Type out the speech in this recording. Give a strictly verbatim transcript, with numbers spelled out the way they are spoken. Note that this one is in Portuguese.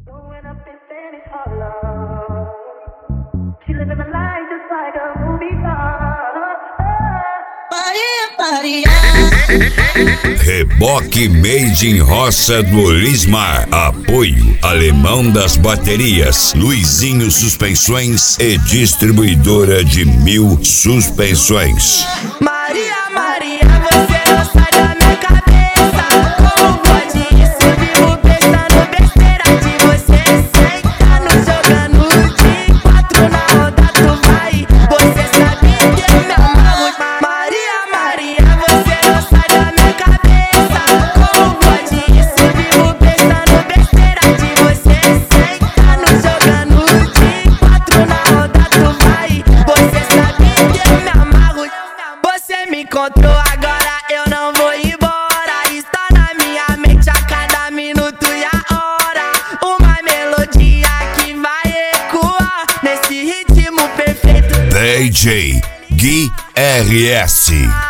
Reboque Made in Roça do Lismar. Apoio Alemão das Baterias, Luizinho Suspensões e Distribuidora de Mil Suspensões. Maria, Maria, você não sai da minha cabeça. Como pode isso? Vivo pensando besteira de você. Sentando, jogando de quatro na roda, tu vai. Você sabe que eu me amarro. Maria, Maria, você não sai da minha cabeça. Como pode isso? Vivo pensando besteira de você. Sentando, jogando de quatro na roda, tu vai. Você sabe que eu me amarro. Você me encontrou agora, eu não vou embora. Está na minha mente a cada minuto e a hora. Uma melodia que vai ecoar nesse ritmo perfeito. D J Gui R S.